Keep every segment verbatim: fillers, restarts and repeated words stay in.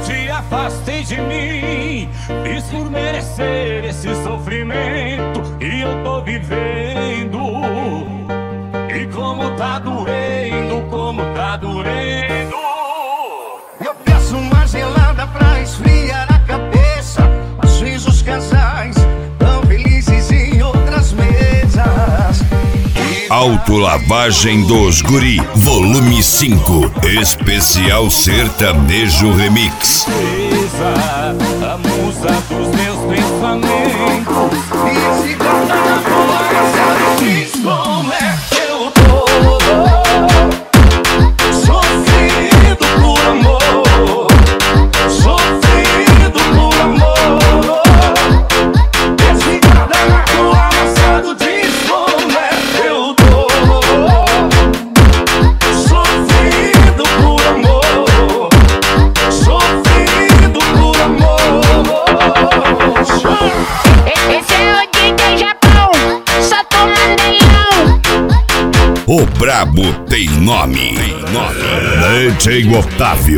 te afastei de mim, fiz por merecer esse sofrimento que eu tô vivendo. E como tá doendo, como tá doendo. Eu peço uma gelada pra esfriar a cabeça. Às vezes os casais tão felizes em outras mesas. Autolavagem dos Guri, volume cinco, especial sertanejo remix. A musa dos meus pensamentos. E se guarda na boca, sabe diz como é que eu tô. Sofrido por amor, sofrido por amor. Esse guardanapo amassado diz como é que eu tô. Sofrido por amor, sofrido por amor. Esse é o D J Japão, só toma leilão. O brabo tem nome, tem nome. D J Otávio.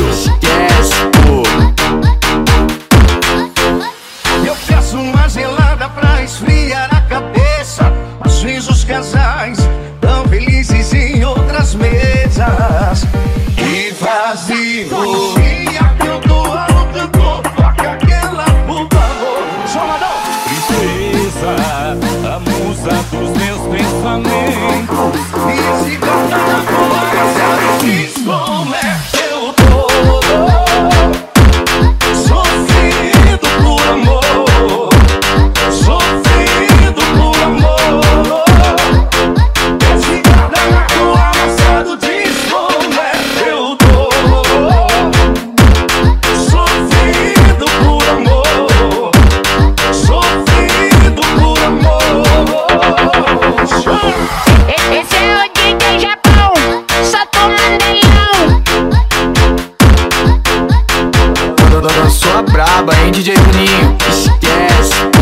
Eu peço uma gelada pra esfriar a cabeça. Às vezes os casais tão felizes em outras mesas. Que vazio. E aqui eu tô a luta, toca aquela, por favor. Chamadão. Tristeza, a musa dos meus pensamentos. E se guarda na boca, sabe diz como é que eu tô. Sofrido por amor, sofrido por amor. Esse guardanapo amassado diz como é que eu tô. Sofrido por amor, sofrido por amor. Esse é o D J Japão, só toma leilão. Sou a braba, hein, D J Juninho. Esquece.